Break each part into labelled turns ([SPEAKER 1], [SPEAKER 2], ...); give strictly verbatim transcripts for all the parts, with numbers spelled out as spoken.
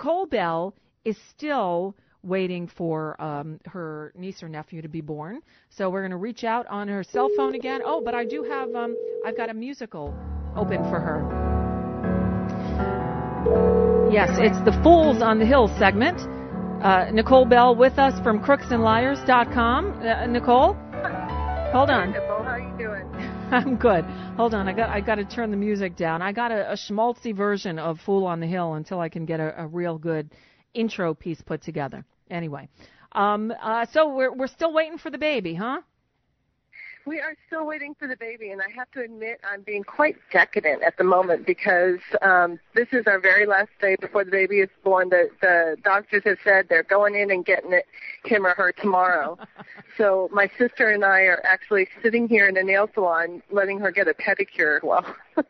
[SPEAKER 1] Nicole Bell is still waiting for um, her niece or nephew to be born. So we're going to reach out on her cell phone again. Oh, but I do have, um, I've got a musical open for her. Yes, it's the Fools on the Hill segment. Uh, Nicole Bell with us from crooks and liars dot com. Uh, Nicole? Hold on.
[SPEAKER 2] Hey, Nicole, how are you doing?
[SPEAKER 1] I'm good. Hold on. I got I got to turn the music down. I got a, a schmaltzy version of Fool on the Hill until I can get a, a real good intro piece put together. Anyway, um, uh, so we're we're still waiting for the baby, huh?
[SPEAKER 2] We are still waiting for the baby, and I have to admit I'm being quite decadent at the moment because um, this is our very last day before the baby is born. The, the doctors have said they're going in and getting it, him or her tomorrow. So my sister and I are actually sitting here in a nail salon letting her get a pedicure. Well,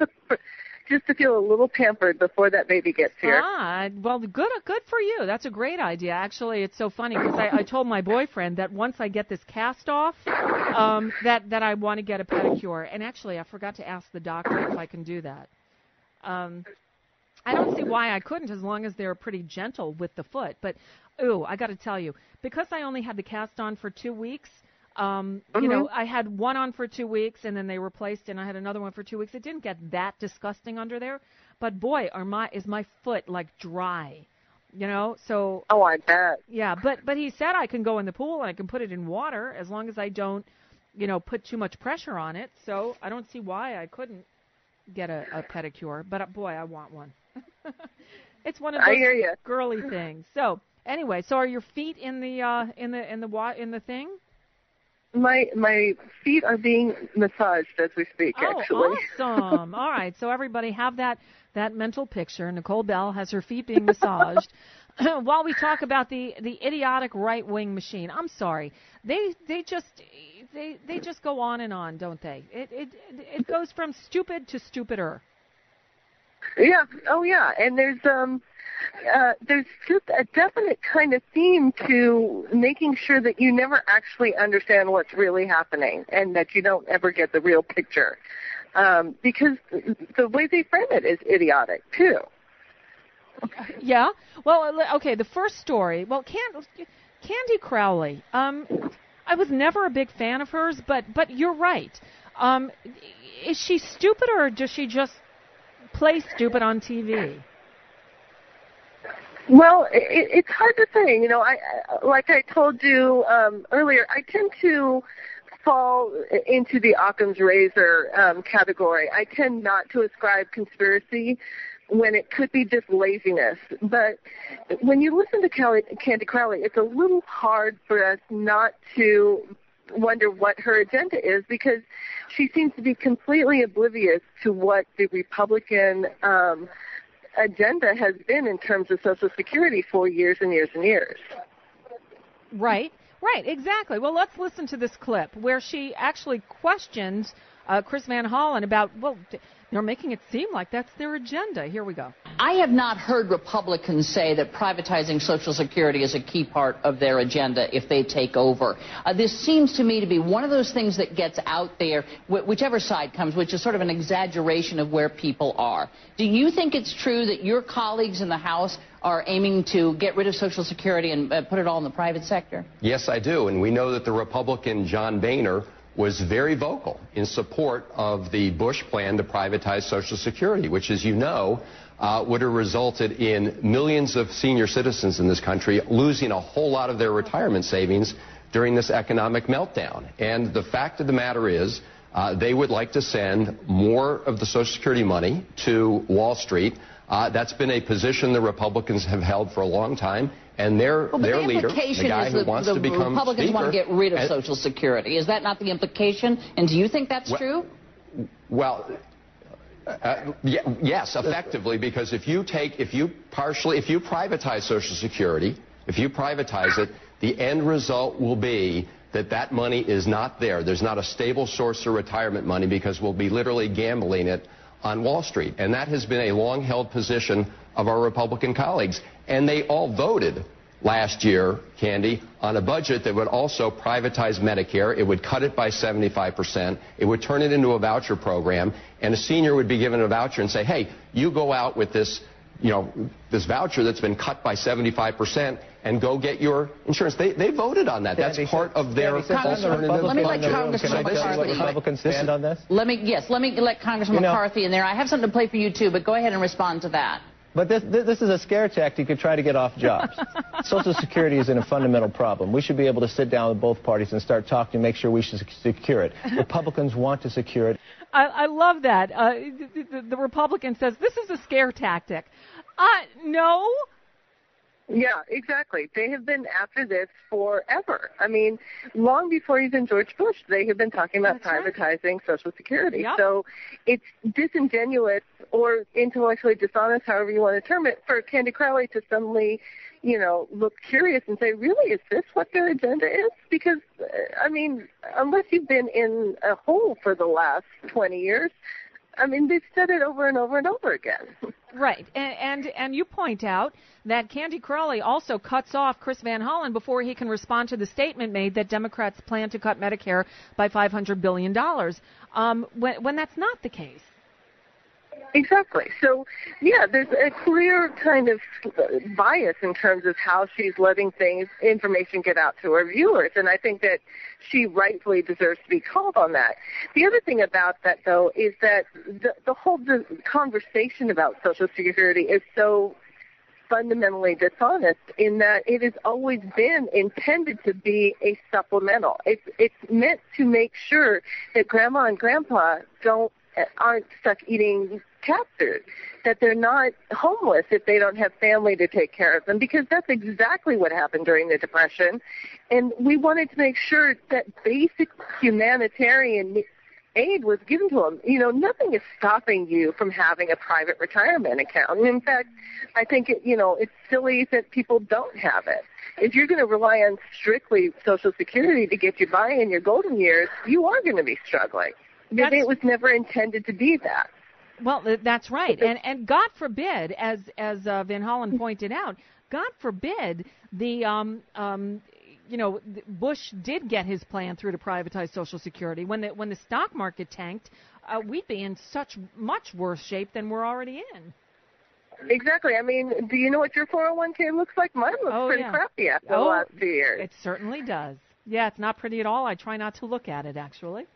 [SPEAKER 2] just to feel a little pampered before that baby gets here.
[SPEAKER 1] Ah, well, good good for you. That's a great idea. Actually, it's so funny because I, I told my boyfriend that once I get this cast off, um, that, that I want to get a pedicure. And actually, I forgot to ask the doctor if I can do that. Um, I don't see why I couldn't as long as they're pretty gentle with the foot. But, ooh, I got to tell you, because I only had the cast on for two weeks, Um, you
[SPEAKER 2] mm-hmm.
[SPEAKER 1] know, I had one on for two weeks, and then they replaced, and I had another one for two weeks. It didn't get that disgusting under there, but boy, are my is my foot like dry, you know. So
[SPEAKER 2] oh, I bet.
[SPEAKER 1] Yeah, but but he said I can go in the pool and I can put it in water as long as I don't, you know, put too much pressure on it. So I don't see why I couldn't get a, a pedicure. But uh, boy, I want one. It's one of those
[SPEAKER 2] I hear you.
[SPEAKER 1] girly things. So anyway, so are your feet in the uh, in the in the wa- in the thing?
[SPEAKER 2] My my feet are being massaged as we speak,
[SPEAKER 1] oh,
[SPEAKER 2] actually.
[SPEAKER 1] Awesome. All right. So everybody have that, that mental picture. Nicole Bell has her feet being massaged while we talk about the, the idiotic right-wing machine. I'm sorry. They they just they they just go on and on, don't they? It it it goes from stupid to stupider.
[SPEAKER 2] Yeah. Oh, yeah. And there's um, uh, there's just a definite kind of theme to making sure that you never actually understand what's really happening and that you don't ever get the real picture, um, because the way they frame it is idiotic too.
[SPEAKER 1] Yeah. Well, okay. The first story. Well, Candy, Candy Crowley. Um, I was never a big fan of hers, but but you're right. Um, is she stupid or does she just play stupid on T V?
[SPEAKER 2] Well, it, it's hard to say. You know, I like I told you um, earlier, I tend to fall into the Occam's razor um, category. I tend not to ascribe conspiracy when it could be just laziness. But when you listen to Kelly, Candy Crowley, it's a little hard for us not to wonder what her agenda is because she seems to be completely oblivious to what the Republican um, agenda has been in terms of Social Security for years and years and years.
[SPEAKER 1] Right, right, exactly. Well, let's listen to this clip where she actually questions uh, Chris Van Hollen about, well, they're making it seem like that's their agenda. Here we go.
[SPEAKER 3] I have not heard Republicans say that privatizing Social Security is a key part of their agenda if they take over. Uh, this seems to me to be one of those things that gets out there, wh- whichever side comes, which is sort of an exaggeration of where people are. Do you think it's true that your colleagues in the House are aiming to get rid of Social Security and uh, put it all in the private sector?
[SPEAKER 4] Yes, I do. And we know that the Republican John Boehner was very vocal in support of the Bush plan to privatize Social Security, which, as you know, uh, would have resulted in millions of senior citizens in this country losing a whole lot of their retirement savings during this economic meltdown. And the fact of the matter is, uh, they would like to send more of the Social Security money to Wall Street. Uh, that's been a position the Republicans have held for a long time. And their,
[SPEAKER 3] well,
[SPEAKER 4] their
[SPEAKER 3] the
[SPEAKER 4] leader, the guy who
[SPEAKER 3] the,
[SPEAKER 4] wants
[SPEAKER 3] the
[SPEAKER 4] to become
[SPEAKER 3] Republicans
[SPEAKER 4] Speaker,
[SPEAKER 3] want to get rid of
[SPEAKER 4] and,
[SPEAKER 3] Social Security. Is that not the implication? And do you think that's
[SPEAKER 4] well,
[SPEAKER 3] true?
[SPEAKER 4] Well, uh, yeah, yes, effectively, because if you take, if you partially, if you privatize Social Security, if you privatize it, the end result will be that that money is not there. There's not a stable source of retirement money because we'll be literally gambling it on Wall Street. And that has been a long-held position of our Republican colleagues. And they all voted last year, Candy, on a budget that would also privatize Medicare. It would cut it by seventy-five percent. It would turn it into a voucher program. And a senior would be given a voucher and say, hey, you go out with this you know, this voucher that's been cut by seventy-five percent and go get your insurance. They they voted on that. That's part of their alternative.
[SPEAKER 3] Let me let Congressman McCarthy.
[SPEAKER 5] Republicans stand on this?
[SPEAKER 3] Let me yes. Let me let Congressman
[SPEAKER 5] you know,
[SPEAKER 3] McCarthy in there. I have something to play for you too, but go ahead and respond to that.
[SPEAKER 5] But this, this is a scare tactic to try to get off jobs. Social Security is in a fundamental problem. We should be able to sit down with both parties and start talking to make sure we should secure it. Republicans want to secure it.
[SPEAKER 1] I, I love that. Uh, the, the Republican says this is a scare tactic. Uh, no.
[SPEAKER 2] Yeah, exactly. They have been after this forever. I mean, long before even George Bush, they have been talking about That's privatizing right. Social Security.
[SPEAKER 1] Yep.
[SPEAKER 2] So it's disingenuous or intellectually dishonest, however you want to term it, for Candy Crowley to suddenly, you know, look curious and say, really, is this what their agenda is? Because, I mean, unless you've been in a hole for the last twenty years, I mean, they've said it over and over and over again.
[SPEAKER 1] Right, and, and and you point out that Candy Crowley also cuts off Chris Van Hollen before he can respond to the statement made that Democrats plan to cut Medicare by five hundred billion dollars, um, when, when that's not the case.
[SPEAKER 2] Exactly. So, yeah, there's a clear kind of bias in terms of how she's letting things, information get out to her viewers, and I think that she rightfully deserves to be called on that. The other thing about that, though, is that the, the whole the conversation about Social Security is so fundamentally dishonest in that it has always been intended to be a supplemental. It's, it's meant to make sure that Grandma and Grandpa don't aren't stuck eating cat food, that they're not homeless if they don't have family to take care of them, because that's exactly what happened during the Depression. And we wanted to make sure that basic humanitarian aid was given to them. You know, nothing is stopping you from having a private retirement account. And in fact, I think, it, you know, it's silly that people don't have it. If you're going to rely on strictly Social Security to get you by in your golden years, you are going to be struggling. Because it was never intended to be that.
[SPEAKER 1] Well, that's right. And and God forbid, as as uh, Van Hollen pointed out, God forbid the um um you know Bush did get his plan through to privatize Social Security. When the when the stock market tanked, uh, we'd be in such much worse shape than we're already in.
[SPEAKER 2] Exactly. I mean, do you know what your four oh one k looks like? Mine looks
[SPEAKER 1] oh,
[SPEAKER 2] pretty
[SPEAKER 1] yeah.
[SPEAKER 2] crappy after
[SPEAKER 1] oh,
[SPEAKER 2] the last two years.
[SPEAKER 1] It certainly does. Yeah, it's not pretty at all. I try not to look at it, actually.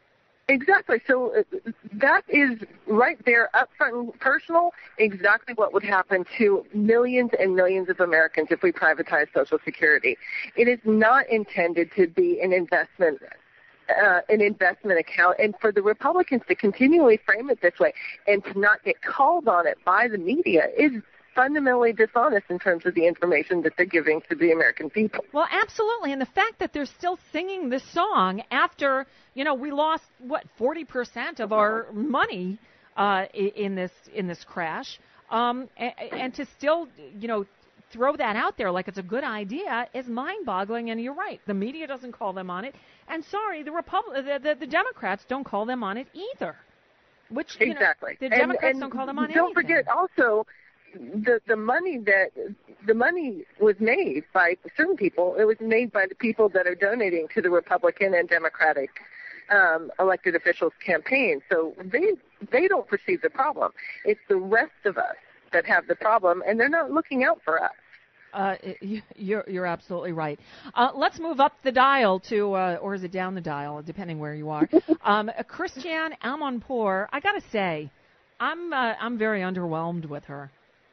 [SPEAKER 2] Exactly. So uh, that is right there, up front and personal, exactly what would happen to millions and millions of Americans if we privatize Social Security. It is not intended to be an investment, uh, an investment account. And for the Republicans to continually frame it this way and to not get called on it by the media is fundamentally dishonest in terms of the information that they're giving to the American people.
[SPEAKER 1] Well, absolutely. And the fact that they're still singing this song after, you know, we lost, what, forty percent of our money uh, in this in this crash, um, and, and to still, you know, throw that out there like it's a good idea is mind-boggling. And you're right. The media doesn't call them on it. And sorry, the, Repub- the, the, the Democrats don't call them on it either. Which, you
[SPEAKER 2] exactly.
[SPEAKER 1] know, the Democrats
[SPEAKER 2] and, and
[SPEAKER 1] don't call them on
[SPEAKER 2] don't
[SPEAKER 1] anything.
[SPEAKER 2] Don't forget also, The the money that the money was made by certain people. It was made by the people that are donating to the Republican and Democratic um, elected officials' campaigns. So they they don't perceive the problem. It's the rest of us that have the problem, and they're not looking out for us.
[SPEAKER 1] Uh, you're you're absolutely right. Uh, let's move up the dial to, uh, or is it down the dial, depending where you are. um, Christiane Amanpour. I gotta say, I'm uh, I'm very underwhelmed with her.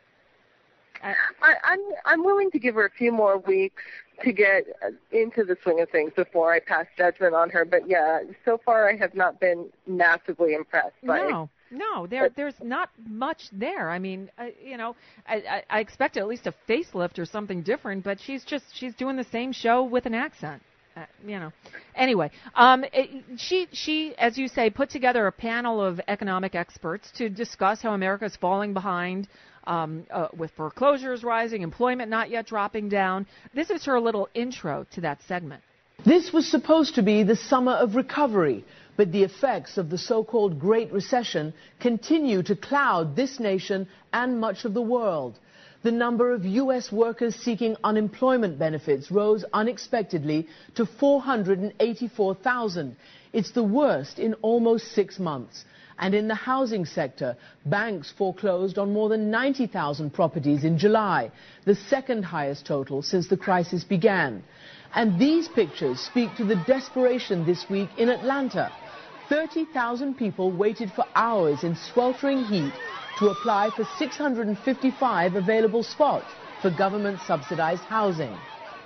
[SPEAKER 2] I, I'm I'm willing to give her a few more weeks to get into the swing of things before I pass judgment on her. But yeah, so far I have not been massively impressed by it.
[SPEAKER 1] No, no, there there's not much there. I mean, uh, you know, I, I, I expected at least a facelift or something different, but she's just she's doing the same show with an accent. Uh, you know. Anyway, um, it, she she, as you say, put together a panel of economic experts to discuss how America is falling behind. Um, uh, with foreclosures rising, employment not yet dropping down. This is her little intro to that segment.
[SPEAKER 6] This was supposed to be the summer of recovery, but the effects of the so-called Great Recession continue to cloud this nation and much of the world. The number of U S workers seeking unemployment benefits rose unexpectedly to four hundred eighty-four thousand. It's the worst in almost six months. And in the housing sector, banks foreclosed on more than ninety thousand properties in July, the second highest total since the crisis began. And these pictures speak to the desperation this week in Atlanta. thirty thousand people waited for hours in sweltering heat to apply for six hundred fifty-five available spots for government-subsidized housing.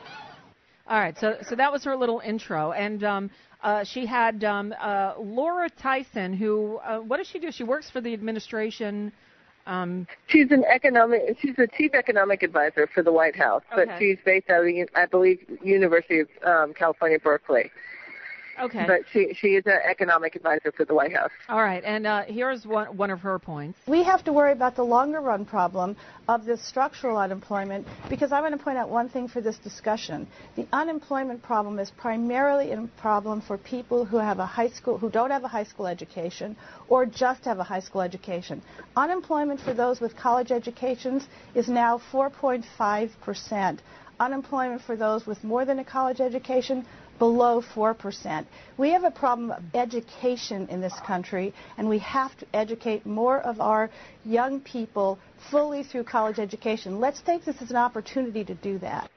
[SPEAKER 1] All right, so so that was her little intro, and um, uh, she had um, uh, Laura Tyson, who, uh, what does she do? She works for the administration. Um,
[SPEAKER 2] she's an economic, she's the chief economic advisor for the White House,
[SPEAKER 1] okay.
[SPEAKER 2] but she's based out of, I believe, University of um, California, Berkeley.
[SPEAKER 1] Okay.
[SPEAKER 2] But she she is an economic advisor for the White House.
[SPEAKER 1] All right, and uh, here's one, one of her points.
[SPEAKER 7] We have to worry about the longer run problem of this structural unemployment, because I want to point out one thing for this discussion. The unemployment problem is primarily a problem for people who have a high school, who don't have a high school education or just have a high school education. Unemployment for those with college educations is now four point five percent. Unemployment for those with more than a college education, below four percent. We have a problem of education in this country, and we have to educate more of our young people fully through college education. Let's take this as an opportunity to do that.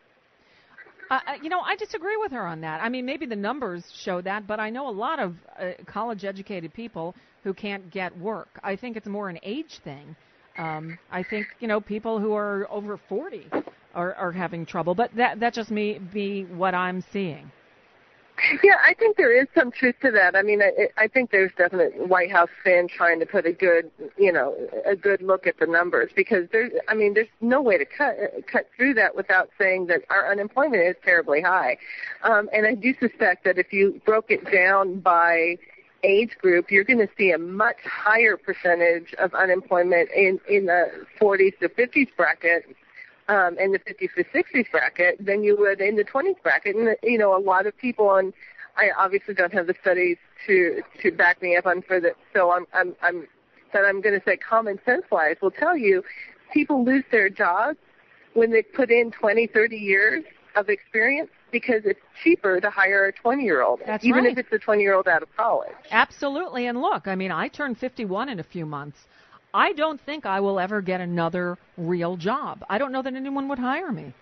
[SPEAKER 1] Uh, you know, I disagree with her on that. I mean, maybe the numbers show that, but I know a lot of uh, college-educated people who can't get work. I think it's more an age thing. Um, I think, you know, people who are over forty are, are having trouble, but that that just may be what I'm seeing.
[SPEAKER 2] Yeah, I think there is some truth to that. I mean, I, I think there's definitely White House fans trying to put a good, you know, a good look at the numbers, because there's, I mean, there's no way to cut cut through that without saying that our unemployment is terribly high. Um, and I do suspect that if you broke it down by age group, you're going to see a much higher percentage of unemployment in, in the forties to fifties bracket, um, and the fifties to sixties bracket than you would in the twenties bracket. And, you know, a lot of people, and I obviously don't have the studies to, to back me up on for that, so I'm, I'm, I'm, but I'm going to say common sense-wise will tell you people lose their jobs when they put in twenty, thirty years of experience, because it's cheaper to hire a twenty-year-old,
[SPEAKER 1] That's
[SPEAKER 2] even
[SPEAKER 1] right.
[SPEAKER 2] if it's a twenty-year-old out of college.
[SPEAKER 1] Absolutely. And look, I mean, I turn fifty-one in a few months. I don't think I will ever get another real job. I don't know that anyone would hire me.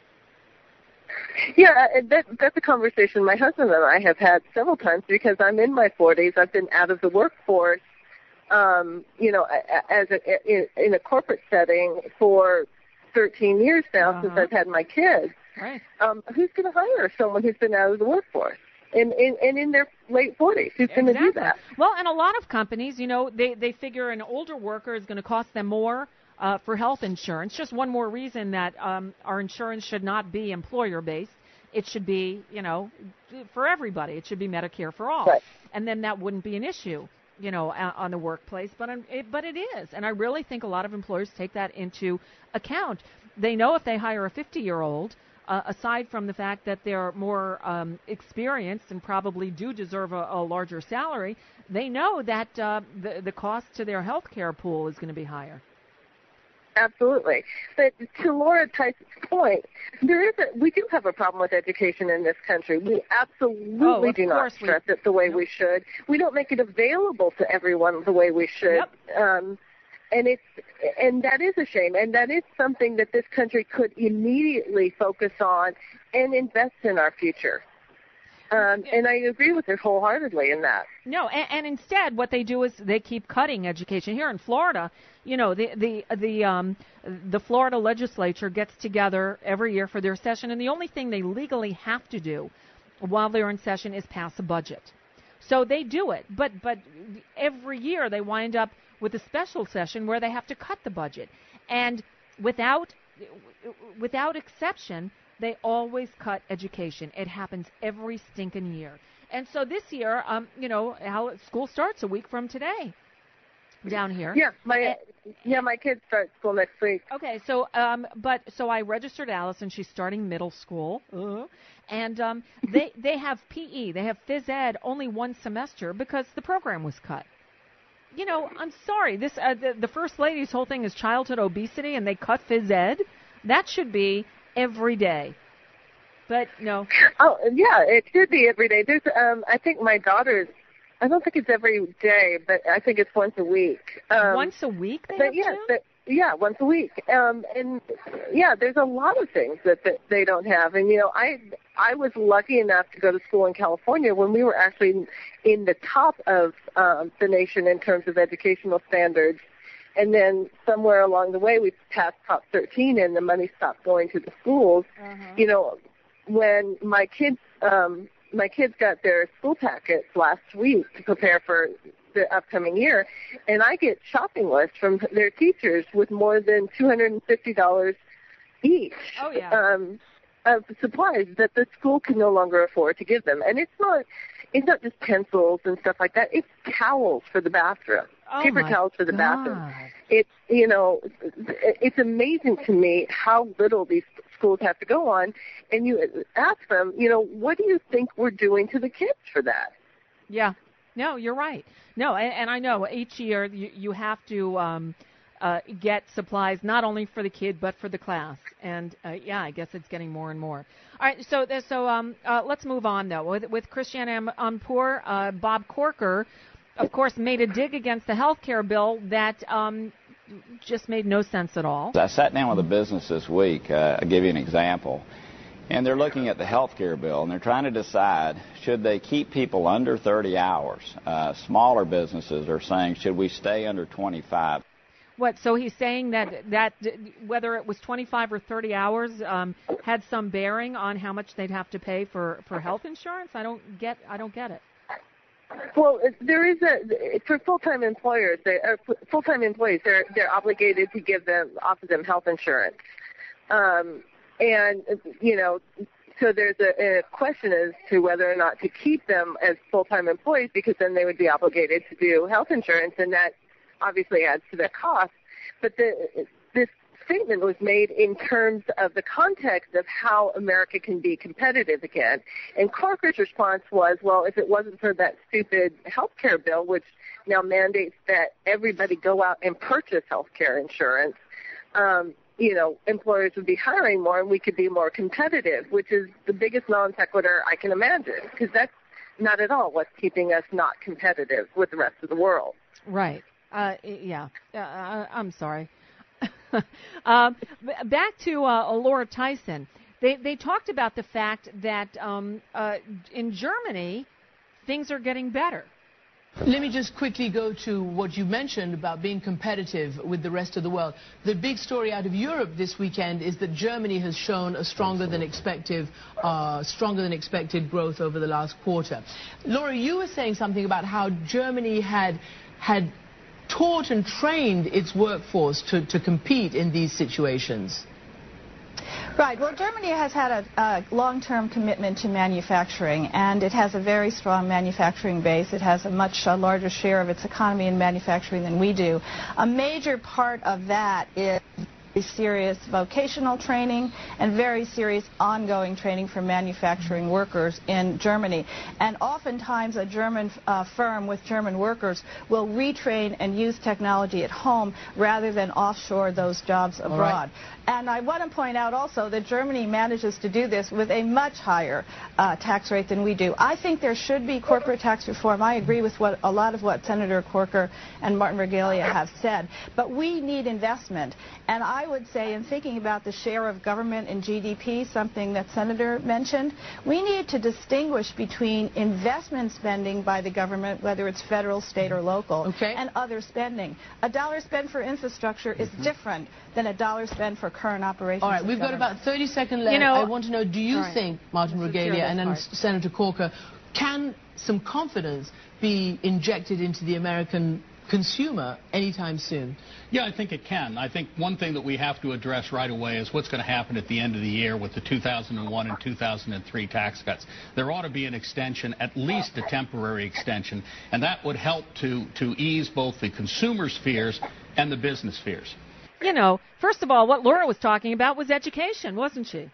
[SPEAKER 2] Yeah, that, that's a conversation my husband and I have had several times, because I'm in my forties. I've been out of the workforce, um, you know, as a, in, in a corporate setting for thirteen years now, uh-huh. since I've had my kids.
[SPEAKER 1] Right.
[SPEAKER 2] Um, who's going to hire someone who's been out of the workforce and in, in, in their late forties? Who's
[SPEAKER 1] exactly.
[SPEAKER 2] going to do that?
[SPEAKER 1] Well, and a lot of companies, you know, they, they figure an older worker is going to cost them more uh, for health insurance. Just one more reason that um, our insurance should not be employer-based. It should be, you know, for everybody. It should be Medicare for all.
[SPEAKER 2] Right.
[SPEAKER 1] And then that wouldn't be an issue, you know, on the workplace. But it, but it is. And I really think a lot of employers take that into account. They know if they hire a fifty-year-old, Uh, aside from the fact that they're more um, experienced and probably do deserve a, a larger salary, they know that uh, the, the cost to their health care pool is going to be higher.
[SPEAKER 2] Absolutely. But to Laura Tyson's point, there is a, we do have a problem with education in this country. We absolutely
[SPEAKER 1] oh,
[SPEAKER 2] do not stress we, it the way yep. we should. We don't make it available to everyone the way we should.
[SPEAKER 1] Yep.
[SPEAKER 2] Um, And it's and that is a shame, and that is something that this country could immediately focus on and invest in our future. Um, and I agree with her wholeheartedly in that.
[SPEAKER 1] No, and, and instead, what they do is they keep cutting education. Here in Florida, you know, the the the um, the Florida legislature gets together every year for their session, and the only thing they legally have to do while they're in session is pass a budget. So they do it, but but every year they wind up with a special session where they have to cut the budget. And without without exception, they always cut education. It happens every stinking year. And so this year, um, you know, how school starts a week from today down here.
[SPEAKER 2] Yeah, my and, yeah, my kids start school next week.
[SPEAKER 1] Okay, so um, but so I registered Allison. She's starting middle school, uh, and um, they they have P E, they have phys ed only one semester because the program was cut. You know, I'm sorry. This uh, the, the First Lady's whole thing is childhood obesity, and they cut phys ed. That should be every day. But no.
[SPEAKER 2] Oh yeah, it should be every day. There's um, I think my daughter's I don't think it's every day, but I think it's once a week. Um,
[SPEAKER 1] once a week they
[SPEAKER 2] but
[SPEAKER 1] have
[SPEAKER 2] yeah,
[SPEAKER 1] to?
[SPEAKER 2] But, yeah, once a week. Um, and yeah, there's a lot of things that, that they don't have. And, you know, I I was lucky enough to go to school in California when we were actually in the top of um, the nation in terms of educational standards. And then somewhere along the way, we passed Prop thirteen, and the money stopped going to the schools. Uh-huh. You know, when my kids, um, my kids got their school packets last week to prepare for the upcoming year, and I get shopping lists from their teachers with more than two hundred fifty dollars each.
[SPEAKER 1] Oh yeah.
[SPEAKER 2] Um, of supplies that the school can no longer afford to give them, and it's not, it's not just pencils and stuff like that. It's towels for the bathroom.
[SPEAKER 1] Oh
[SPEAKER 2] Paper towels for the
[SPEAKER 1] God.
[SPEAKER 2] bathroom. It's, you know, it's amazing to me how little these schools have to go on. And you ask them, you know, what do you think we're doing to the kids for that?
[SPEAKER 1] Yeah. No, you're right. No, and, and I know each year you, you have to um, uh, get supplies not only for the kid but for the class. And, uh, yeah, I guess it's getting more and more. All right, so so um, uh, let's move on, though. With, with Christiane Amanpour, uh, Bob Corker, of course, made a dig against the health care bill that um, just made no sense at all.
[SPEAKER 8] I sat down with a business this week. Uh, I'll give you an example. And they're looking at the health care bill, and they're trying to decide, should they keep people under thirty hours? Uh, smaller businesses are saying, should we stay under twenty-five?
[SPEAKER 1] What, so he's saying that, that whether it was twenty-five or thirty hours um, had some bearing on how much they'd have to pay for, for health insurance? I don't get I don't get it.
[SPEAKER 2] Well, there is a for full-time employers, they uh, full-time employees, they're they're obligated to give them offer them health insurance, um, and you know, so there's a, a question as to whether or not to keep them as full-time employees, because then they would be obligated to do health insurance, and that obviously adds to their cost. But the this statement was made in terms of the context of how America can be competitive again. And Corker's response was, well, if it wasn't for that stupid health care bill, which now mandates that everybody go out and purchase health care insurance, um, you know, employers would be hiring more and we could be more competitive, which is the biggest non sequitur I can imagine, because that's not at all what's keeping us not competitive with the rest of the world.
[SPEAKER 1] Right. Uh, yeah. Uh, I'm sorry. um, back to uh, Laura Tyson. They they talked about the fact that um, uh, in Germany things are getting better.
[SPEAKER 6] Let me just quickly go to what you mentioned about being competitive with the rest of the world. The big story out of Europe this weekend is that Germany has shown a stronger than expected, uh, stronger than expected growth over the last quarter. Laura, you were saying something about how Germany had had. taught and trained its workforce to, to compete in these situations.
[SPEAKER 7] Right. Well, Germany has had a, a long-term commitment to manufacturing, and it has a very strong manufacturing base. It has a much uh, larger share of its economy in manufacturing than we do. A major part of that is serious vocational training and very serious ongoing training for manufacturing workers in Germany. And oftentimes a German uh, firm with German workers will retrain and use technology at home rather than offshore those jobs abroad. Right. And I want to point out also that Germany manages to do this with a much higher uh, tax rate than we do. I think there should be corporate tax reform. I agree with what a lot of what Senator Corker and Martin Regalia have said. But we need investment. And I would say, in thinking about the share of government in G D P, something that Senator mentioned, we need to distinguish between investment spending by the government, whether it's federal, state, or local, okay, and other spending. A dollar spent for infrastructure is mm-hmm. different than a dollar spent for current operations.
[SPEAKER 6] All right, we've
[SPEAKER 7] government.
[SPEAKER 6] got about thirty seconds left.
[SPEAKER 1] You know,
[SPEAKER 6] I want to know, do you
[SPEAKER 1] right.
[SPEAKER 6] think, Martin Regalia and then Senator Corker, can some confidence be injected into the American consumer anytime soon?
[SPEAKER 9] Yeah, I think it can. I think one thing that we have to address right away is what's going to happen at the end of the year with the two thousand one and two thousand three tax cuts. There ought to be an extension, at least a temporary extension, and that would help to, to ease both the consumer's fears and the business fears.
[SPEAKER 1] You know, first of all, what Laura was talking about was education, wasn't she?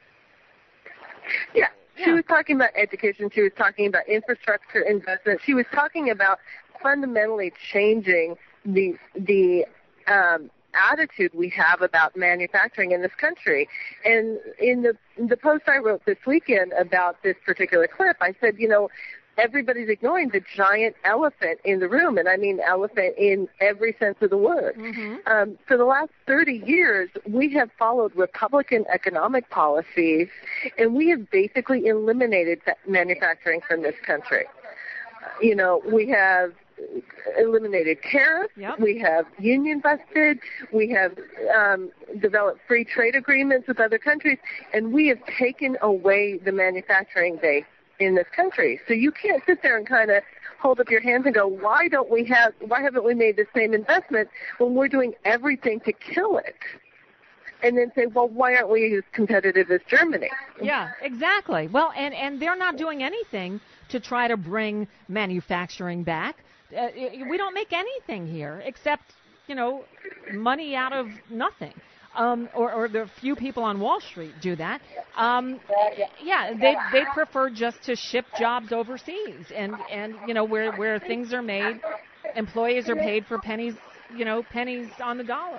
[SPEAKER 2] Yeah, she yeah. was talking about education. She was talking about infrastructure investment. She was talking about fundamentally changing the the um, attitude we have about manufacturing in this country. And in the in the post I wrote this weekend about this particular clip, I said, you know, everybody's ignoring the giant elephant in the room, and I mean elephant in every sense of the word.
[SPEAKER 1] Mm-hmm.
[SPEAKER 2] Um, for the last thirty years, we have followed Republican economic policies, and we have basically eliminated manufacturing from this country. You know, we have eliminated tariffs,
[SPEAKER 1] yep.
[SPEAKER 2] we have union busted, we have um, developed free trade agreements with other countries, and we have taken away the manufacturing base in this country. So you can't sit there and kind of hold up your hands and go, why don't we have, why haven't we made the same investment when we're doing everything to kill it? And then say, well, why aren't we as competitive as Germany?
[SPEAKER 1] Yeah, exactly. Well, and, and they're not doing anything to try to bring manufacturing back. Uh, we don't make anything here except, you know, money out of nothing. Um, or, or the few people on Wall Street do that. Um, yeah, they they prefer just to ship jobs overseas, and, and you know where where things are made, employees are paid for pennies, you know, pennies on the dollar.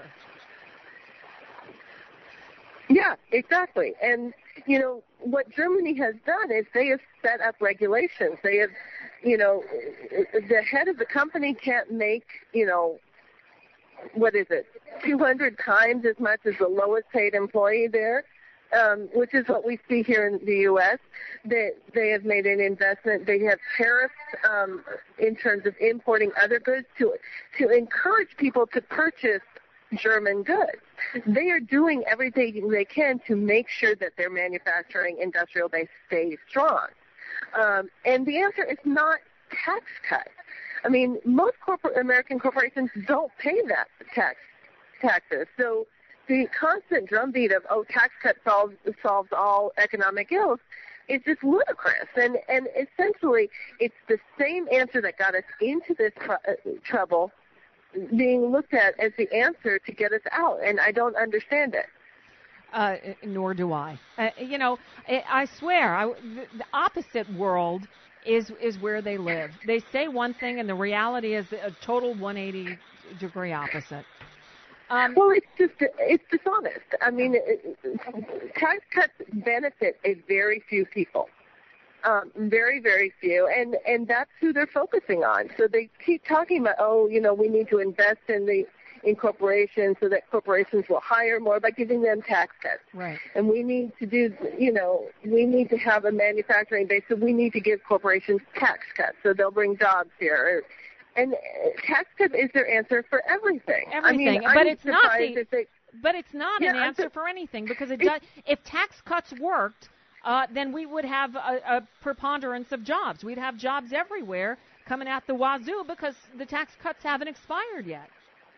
[SPEAKER 2] Yeah, exactly. And you know what Germany has done is they have set up regulations. They have, you know, the head of the company can't make, you know, what is it, two hundred times as much as the lowest paid employee there, um, which is what we see here in the U S They, they have made an investment. They have tariffs um, in terms of importing other goods to to encourage people to purchase German goods. They are doing everything they can to make sure that their manufacturing industrial base stays strong. Um, and the answer is not tax cuts. I mean, most corporate American corporations don't pay that tax taxes. So the constant drumbeat of, oh, tax cut solves solves all economic ills is just ludicrous. And and essentially, it's the same answer that got us into this tr- uh, trouble being looked at as the answer to get us out. And I don't understand it.
[SPEAKER 1] Uh, nor do I. Uh, you know, I, I swear, I, the, the opposite world is is where they live. They say one thing, and the reality is a total one hundred eighty degree opposite. Um,
[SPEAKER 2] well, it's just it's dishonest. I mean, it, it, tax cuts benefit a very few people, um, very very few, and and that's who they're focusing on. So they keep talking about, oh, you know, we need to invest in the in corporations so that corporations will hire more by giving them tax cuts.
[SPEAKER 1] Right.
[SPEAKER 2] And we need to do, you know, we need to have a manufacturing base, so we need to give corporations tax cuts so they'll bring jobs here. And tax cut is their answer for everything.
[SPEAKER 1] Everything,
[SPEAKER 2] I mean,
[SPEAKER 1] but
[SPEAKER 2] I'm
[SPEAKER 1] it's not the,
[SPEAKER 2] they,
[SPEAKER 1] but it's not
[SPEAKER 2] yeah,
[SPEAKER 1] an answer
[SPEAKER 2] su-
[SPEAKER 1] for anything because it does. If tax cuts worked, uh, then we would have a, a preponderance of jobs. We'd have jobs everywhere coming out the wazoo because the tax cuts haven't expired yet.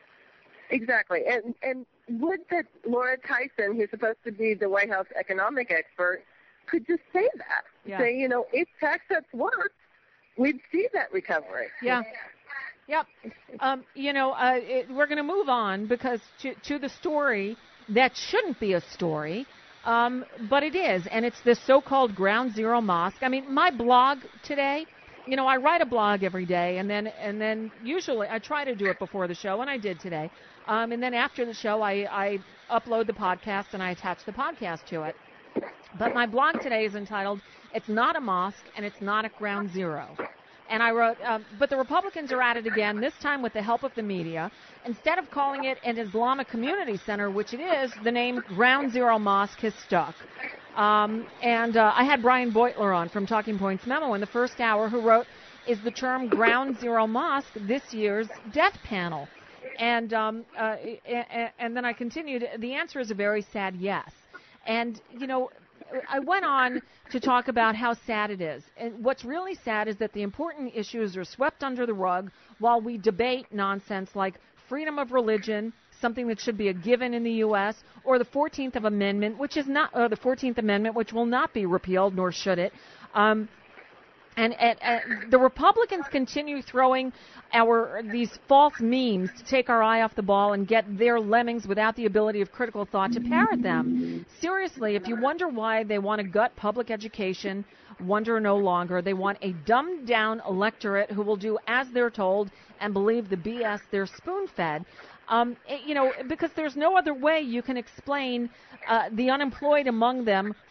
[SPEAKER 2] Exactly. And and would that Laura Tyson, who's supposed to be the White House economic expert, could just say that.
[SPEAKER 1] Yeah.
[SPEAKER 2] Say, you know, if tax cuts work, we'd see that recovery.
[SPEAKER 1] Yeah. Yep. Um, you know, uh, it, we're going to move on because to, to the story that shouldn't be a story, um, but it is, and it's this so-called Ground Zero Mosque. I mean, my blog today, you know, I write a blog every day, and then and then usually I try to do it before the show, and I did today. Um, and then after the show, I, I upload the podcast, and I attach the podcast to it. But my blog today is entitled, It's Not a Mosque, and It's Not a Ground Zero. And I wrote, um, but the Republicans are at it again, this time with the help of the media. Instead of calling it an Islamic community center, which it is, the name Ground Zero Mosque has stuck. Um, and uh, I had Brian Beutler on from Talking Points Memo in the first hour who wrote, is the term Ground Zero Mosque this year's death panel? And um, uh, and then I continued, the answer is a very sad yes. And, you know, I went on to talk about how sad it is. And what's really sad is that the important issues are swept under the rug while we debate nonsense like freedom of religion, something that should be a given in the U S, or the fourteenth Amendment, which is not, or the fourteenth Amendment, which will not be repealed, nor should it. Um, And, and, and the Republicans continue throwing our these false memes to take our eye off the ball and get their lemmings without the ability of critical thought to parrot them. Seriously, if you wonder why they want to gut public education, wonder no longer. They want a dumbed-down electorate who will do as they're told and believe the B S they're spoon-fed. Um, you know, because there's no other way you can explain uh, the unemployed among them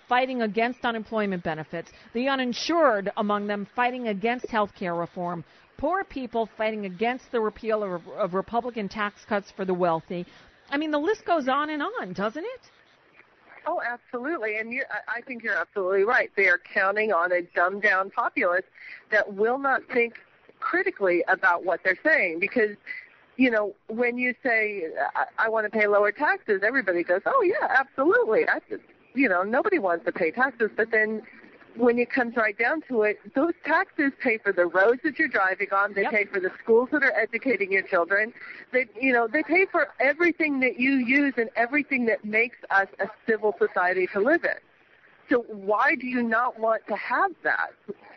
[SPEAKER 1] fighting against unemployment benefits, the uninsured among them fighting against health care reform, poor people fighting against the repeal of, of Republican tax cuts for the wealthy. I mean, the list goes on and on, doesn't it?
[SPEAKER 2] Oh, absolutely. And you, I think you're absolutely right. They are counting on a dumbed-down populace that will not think critically about what they're saying because, you know, when you say, I, I want to pay lower taxes, everybody goes, oh, yeah, absolutely. That's, you know, nobody wants to pay taxes. But then when it comes right down to it, those taxes pay for the roads that you're driving on. They yep. pay for the schools that are educating your children. They, you know, they pay for everything that you use and everything that makes us a civil society to live in. So why do you not want to have that?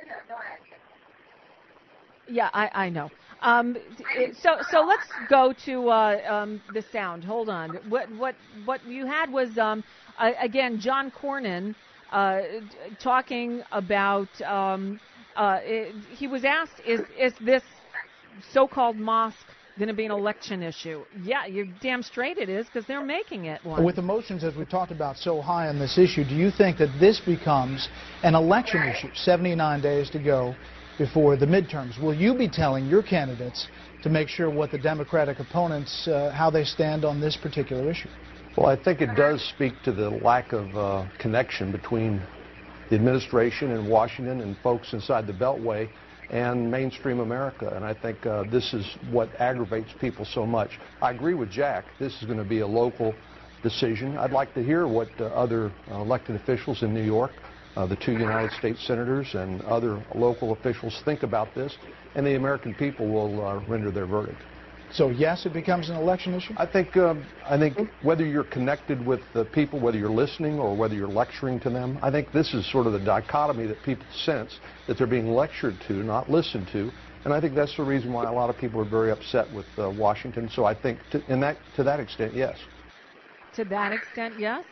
[SPEAKER 1] Yeah, I, I know. Um, so so let's go to uh, um, the sound. Hold on. What what what you had was um, uh, again John Cornyn uh, talking about. Um, uh, it, he was asked, "Is is this so-called mosque going to be an election issue?" Yeah, you're damn straight it is because they're making it one.
[SPEAKER 10] With emotions, as we talked about, so high on this issue, do you think that this becomes an election issue? seventy-nine days to go before the midterms. Will you be telling your candidates to make sure what the Democratic opponents, uh, how they stand on this particular issue?
[SPEAKER 11] Well, I think it does speak to the lack of uh, connection between the administration in Washington and folks inside the Beltway and mainstream America. And I think uh, this is what aggravates people so much. I agree with Jack. This is going to be a local decision. I'd like to hear what uh, other uh, elected officials in New York, Uh, the two United States senators and other local officials think about this, and the American people will uh, render their verdict.
[SPEAKER 10] So yes, it becomes an election issue?
[SPEAKER 11] I think um, I think whether you're connected with the people, whether you're listening or whether you're lecturing to them, I think this is sort of the dichotomy that people sense, that they're being lectured to, not listened to, and I think that's the reason why a lot of people are very upset with uh, Washington. So I think to, in that, to that extent, yes.
[SPEAKER 1] To that extent, yes?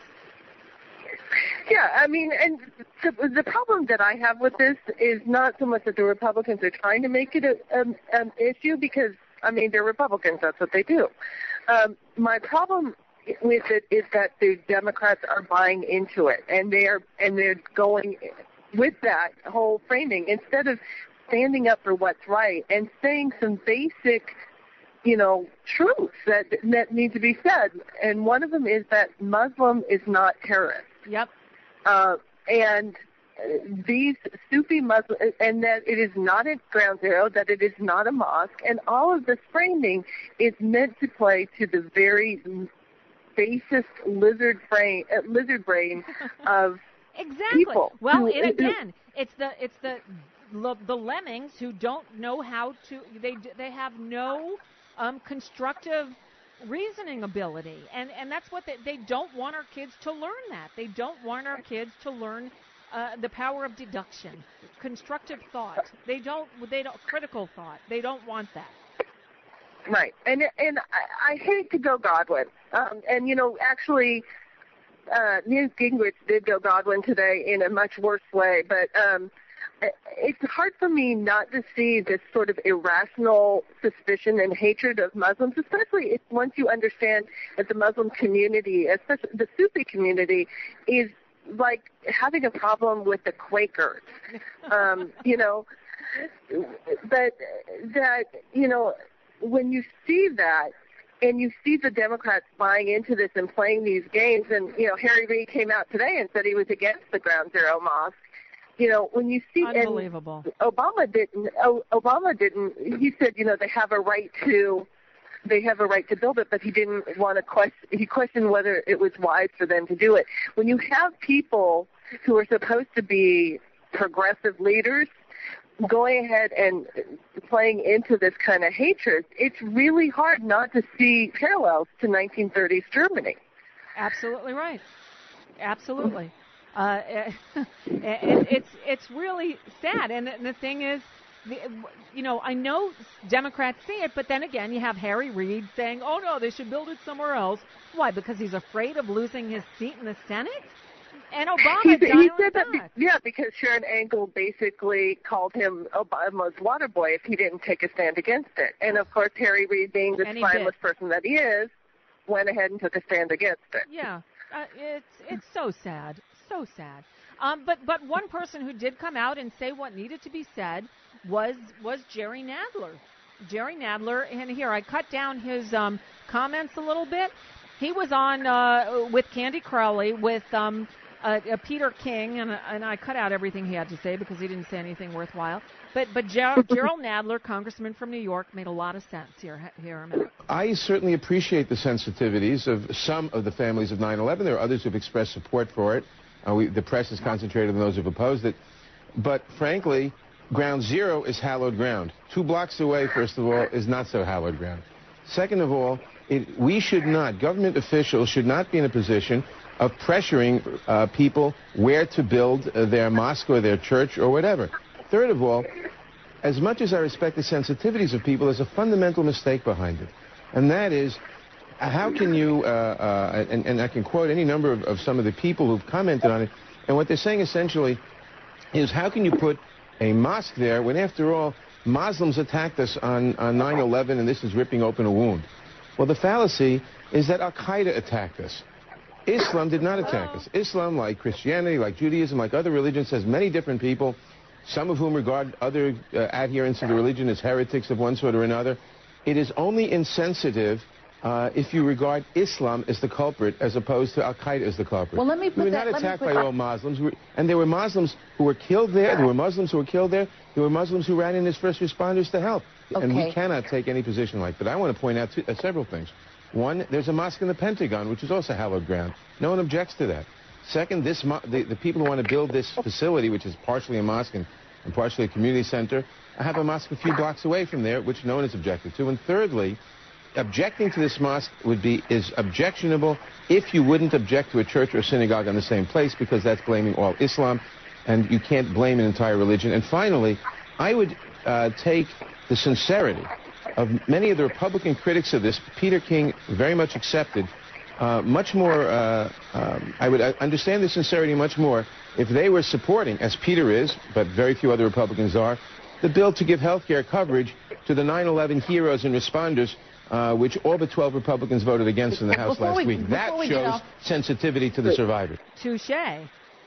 [SPEAKER 2] Yeah, I mean, and the, the problem that I have with this is not so much that the Republicans are trying to make it an um, issue because, I mean, they're Republicans. That's what they do. Um, my problem with it is that the Democrats are buying into it, and they're and they're going with that whole framing instead of standing up for what's right and saying some basic, you know, truths that that need to be said. And one of them is that Muslim is not terrorist.
[SPEAKER 1] Yep.
[SPEAKER 2] Uh, and these Sufi Muslims, and that it is not at Ground Zero, that it is not a mosque, and all of this framing is meant to play to the very basest lizard brain, uh, lizard brain of
[SPEAKER 1] exactly.
[SPEAKER 2] people.
[SPEAKER 1] Well,
[SPEAKER 2] who,
[SPEAKER 1] and again, it's the it's the the lemmings who don't know how to. They they have no um, constructive reasoning ability, and and that's what they, they don't want our kids to learn. That they don't want our kids to learn uh, the power of deduction, constructive thought. They don't they don't critical thought. They don't want that.
[SPEAKER 2] Right, and and I, I hate to go Godwin, um, and you know actually, uh, Newt Gingrich did go Godwin today in a much worse way, but. Um, It's hard for me not to see this sort of irrational suspicion and hatred of Muslims, especially if once you understand that the Muslim community, especially the Sufi community, is like having a problem with the Quakers. Um, you know, but that, you know, when you see that, and you see the Democrats buying into this and playing these games, and, you know, Harry Reid came out today and said he was against the Ground Zero Mosque. You know, when you see,
[SPEAKER 1] unbelievable.
[SPEAKER 2] And Obama didn't. Obama didn't. He said, you know, they have a right to, they have a right to build it, but he didn't want to question. He questioned whether it was wise for them to do it. When you have people who are supposed to be progressive leaders going ahead and playing into this kind of hatred, it's really hard not to see parallels to nineteen thirties Germany.
[SPEAKER 1] Absolutely right. Absolutely. Uh, it, it's it's really sad, and the thing is, the, you know, I know Democrats see it, but then again, you have Harry Reid saying, "Oh no, they should build it somewhere else." Why? Because he's afraid of losing his seat in the Senate. And Obama
[SPEAKER 2] he, he said
[SPEAKER 1] that,
[SPEAKER 2] that, yeah, because Sharon Angle basically called him Obama's water boy if he didn't take a stand against it, and of course, Harry Reid, being the spineless person that he is, went ahead and took a stand against it.
[SPEAKER 1] Yeah, uh, it's it's so sad. so sad. Um, but but one person who did come out and say what needed to be said was was Jerry Nadler. Jerry Nadler, and here I cut down his um, comments a little bit. He was on uh, with Candy Crowley with um, uh, uh, Peter King, and, and I cut out everything he had to say because he didn't say anything worthwhile. But but Ger- Gerald Nadler, congressman from New York, made a lot of sense. Here, here a minute.
[SPEAKER 12] I certainly appreciate the sensitivities of some of the families of nine eleven. There are others who have expressed support for it. Uh, we, the press is concentrated on those who have opposed it. But frankly, ground zero is hallowed ground. Two blocks away, first of all, is not so hallowed ground. Second of all, it, we should not, government officials should not be in a position of pressuring uh, people where to build uh, their mosque or their church or whatever. Third of all, as much as I respect the sensitivities of people, there's a fundamental mistake behind it. And that is, how can you, uh, uh, and, and I can quote any number of, of some of the people who've commented on it, and what they're saying essentially is, how can you put a mosque there when, after all, Muslims attacked us on, on nine eleven, and this is ripping open a wound? Well, the fallacy is that Al-Qaeda attacked us. Islam did not attack us. Islam, like Christianity, like Judaism, like other religions, has many different people, some of whom regard other uh, adherents of the religion as heretics of one sort or another. It is only insensitive uh, if you regard Islam as the culprit as opposed to Al-Qaeda as the culprit.
[SPEAKER 3] Well, let me put
[SPEAKER 12] we were
[SPEAKER 3] that,
[SPEAKER 12] not attacked by
[SPEAKER 3] that.
[SPEAKER 12] all Muslims, we were, and there were Muslims who were killed there, there were Muslims who were killed there, there were Muslims who ran in as first responders to help.
[SPEAKER 3] Okay.
[SPEAKER 12] And we cannot take any position like that. I want to point out two, uh, several things. One, there's a mosque in the Pentagon, which is also hallowed ground. No one objects to that. Second, this mo the, the people who want to build this facility, which is partially a mosque and, and partially a community center, have a mosque a few blocks away from there, which no one is objected to. And thirdly, objecting to this mosque would be is objectionable if you wouldn't object to a church or a synagogue on the same place, because that's blaming all Islam, and you can't blame an entire religion. And finally, I would uh, take the sincerity of many of the Republican critics of this, Peter King very much accepted, uh, much more, uh, um, I would understand the sincerity much more if they were supporting, as Peter is, but very few other Republicans are, the bill to give health care coverage to the nine eleven heroes and responders, uh, which all but twelve Republicans voted against in the House
[SPEAKER 3] before
[SPEAKER 12] last
[SPEAKER 3] we,
[SPEAKER 12] week. That
[SPEAKER 3] we
[SPEAKER 12] shows sensitivity to the survivors.
[SPEAKER 1] Touché.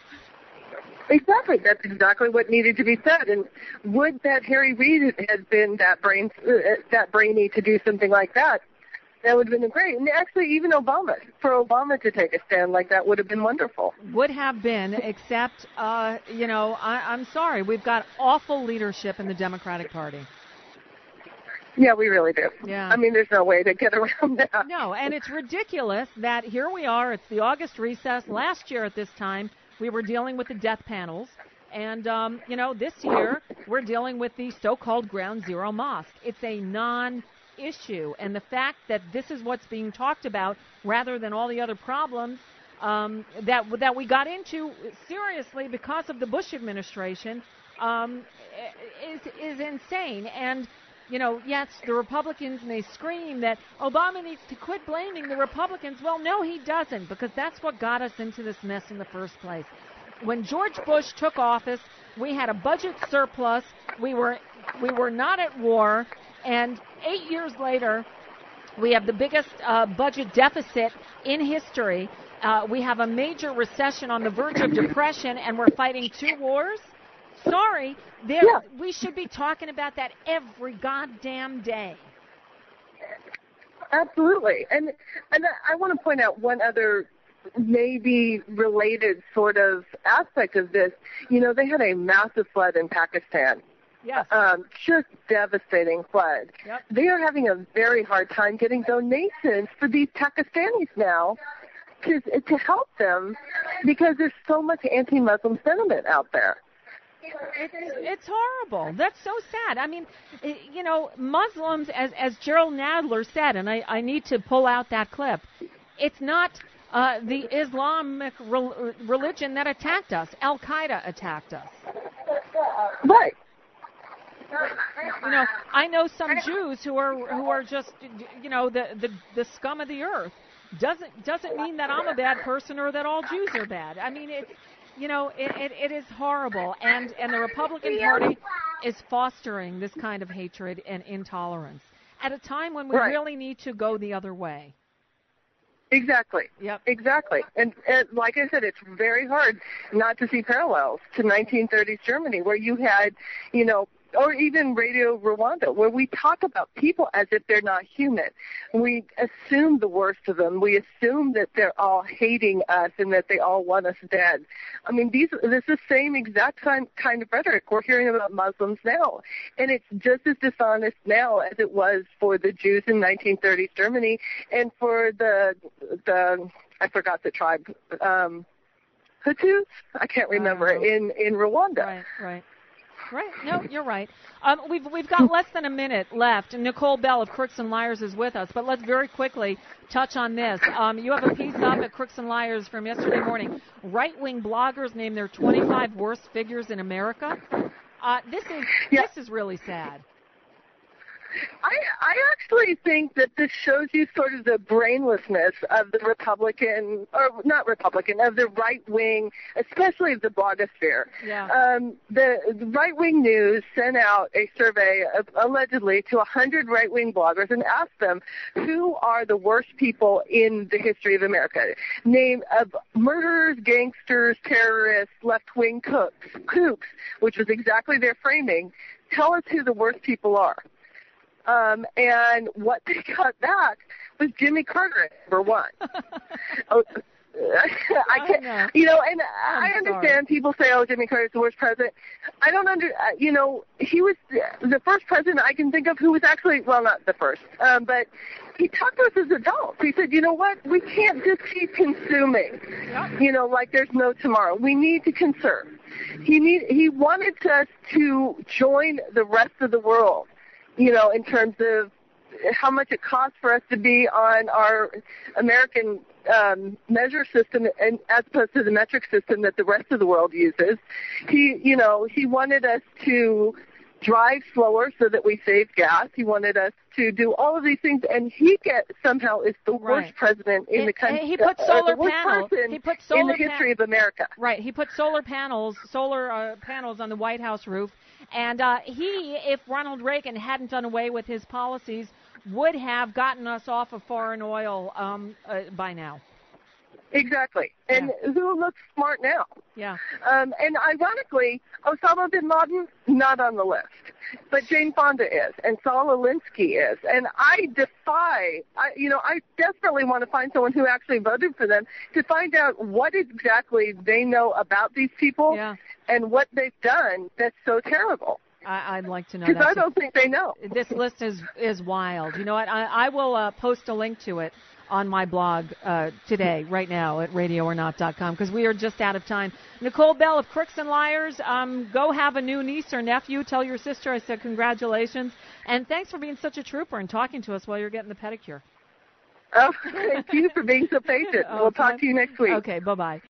[SPEAKER 2] Exactly. That's exactly what needed to be said. And would that Harry Reid had been that brain, uh, that brainy to do something like that, that would have been great. And actually, even Obama, for Obama to take a stand like that would have been wonderful.
[SPEAKER 1] Would have been, except, uh, you know, I, I'm sorry, we've got awful leadership in the Democratic Party.
[SPEAKER 2] Yeah, we really do.
[SPEAKER 1] Yeah.
[SPEAKER 2] I mean, there's no way to get around that.
[SPEAKER 1] No, and it's ridiculous that here we are, it's the August recess. Last year at this time, we were dealing with the death panels. And, um, you know, this year, we're dealing with the so-called Ground Zero Mosque. It's a non-issue. And the fact that this is what's being talked about rather than all the other problems um, that, that we got into seriously because of the Bush administration um, is, is insane. And, you know, yes, the Republicans may scream that Obama needs to quit blaming the Republicans. Well, no, he doesn't, because that's what got us into this mess in the first place. When George Bush took office, we had a budget surplus. We were we were not at war, and eight years later, we have the biggest uh, budget deficit in history. Uh, we have a major recession on the verge of depression, and we're fighting two wars. Sorry, there,
[SPEAKER 2] yeah.
[SPEAKER 1] we should be talking about that every goddamn day.
[SPEAKER 2] Absolutely. And and I want to point out one other maybe related sort of aspect of this. You know, they had a massive flood in Pakistan.
[SPEAKER 1] Yes.
[SPEAKER 2] Um, just devastating flood.
[SPEAKER 1] Yep.
[SPEAKER 2] They are having a very hard time getting donations for these Pakistanis now to to help them because there's so much anti-Muslim sentiment out there.
[SPEAKER 1] It's, it's horrible. That's so sad. I mean, you know, Muslims, as as Gerald Nadler said, and I, I need to pull out that clip, it's not uh, the Islamic re- religion that attacked us. Al-Qaeda attacked us.
[SPEAKER 2] Right.
[SPEAKER 1] You know, I know some Jews who are who are just, you know, the, the, the scum of the earth. Doesn't doesn't mean that I'm a bad person or that all Jews are bad. I mean, it's, you know, it, it, it is horrible. And, and the Republican Party is fostering this kind of hatred and intolerance at a time when we
[SPEAKER 2] right.
[SPEAKER 1] really need to go the other way.
[SPEAKER 2] Exactly.
[SPEAKER 1] Yep.
[SPEAKER 2] Exactly. And, and like I said, it's very hard not to see parallels to nineteen thirties Germany, where you had, you know, or even Radio Rwanda, where we talk about people as if they're not human. We assume the worst of them. We assume that they're all hating us and that they all want us dead. I mean, these this is the same exact kind, kind of rhetoric we're hearing about Muslims now. And it's just as dishonest now as it was for the Jews in nineteen thirties Germany and for the, the I forgot the tribe, um, Hutus? I can't remember, in, in Rwanda.
[SPEAKER 1] Right, right. Right. No, you're right. Um, we've we've got less than a minute left. Nicole Bell of Crooks and Liars is with us, but let's very quickly touch on this. Um, you have a piece up at Crooks and Liars from yesterday morning. Right-wing bloggers name their twenty-five worst figures in America. Uh, this is
[SPEAKER 2] yeah.
[SPEAKER 1] this is really sad.
[SPEAKER 2] I, I actually think that this shows you sort of the brainlessness of the Republican, or not Republican, of the right wing, especially of the blogosphere.
[SPEAKER 1] Yeah.
[SPEAKER 2] Um, the, the right wing news sent out a survey of, allegedly to one hundred right wing bloggers and asked them who are the worst people in the history of America. Name of murderers, gangsters, terrorists, left wing cooks, kooks, which was exactly their framing. Tell us who the worst people are. Um, and what they got back was Jimmy Carter at number one. oh, I can't,
[SPEAKER 1] I know.
[SPEAKER 2] you know, and
[SPEAKER 1] I'm
[SPEAKER 2] I understand
[SPEAKER 1] sorry.
[SPEAKER 2] people say, "Oh, Jimmy Carter's the worst president." I don't under, uh, you know, he was the first president I can think of who was actually, well, not the first, um, but he talked to us as adults. He said, "You know what? We can't just keep consuming,
[SPEAKER 1] Yep.
[SPEAKER 2] you know, like there's no tomorrow. We need to conserve." He need, he wanted us to join the rest of the world. You know, in terms of how much it costs for us to be on our American um, measure system, and as opposed to the metric system that the rest of the world uses. He, you know, he wanted us to drive slower so that we save gas. He wanted us to do all of these things, and he get somehow is the
[SPEAKER 1] Right.
[SPEAKER 2] worst president in
[SPEAKER 1] It-
[SPEAKER 2] the country.
[SPEAKER 1] he put
[SPEAKER 2] uh,
[SPEAKER 1] solar
[SPEAKER 2] the worst
[SPEAKER 1] panels.
[SPEAKER 2] person
[SPEAKER 1] He put
[SPEAKER 2] in
[SPEAKER 1] solar
[SPEAKER 2] the history
[SPEAKER 1] pan-
[SPEAKER 2] of America.
[SPEAKER 1] Right. He put solar panels, solar uh, panels on the White House roof. And uh, he, if Ronald Reagan hadn't done away with his policies, would have gotten us off of foreign oil um, uh, by now.
[SPEAKER 2] Exactly. And
[SPEAKER 1] Yeah.
[SPEAKER 2] who looks smart now?
[SPEAKER 1] Yeah.
[SPEAKER 2] Um, and ironically, Osama bin Laden, not on the list. But Jane Fonda is, and Saul Alinsky is. And I defy, I, you know, I desperately want to find someone who actually voted for them to find out what exactly they know about these people
[SPEAKER 1] Yeah.
[SPEAKER 2] and what they've done that's so terrible.
[SPEAKER 1] I, I'd like to know
[SPEAKER 2] Because
[SPEAKER 1] that.
[SPEAKER 2] I don't think they know.
[SPEAKER 1] This list is is wild. You know what? I, I will uh, post a link to it on my blog uh, today, right now, at radio or not dot com, because we are just out of time. Nicole Bell of Crooks and Liars, um, go have a new niece or nephew. Tell your sister I said congratulations. And thanks for being such a trooper and talking to us while you're getting the pedicure.
[SPEAKER 2] Oh, thank you for being so patient. We'll talk to you next week.
[SPEAKER 1] Okay, bye-bye.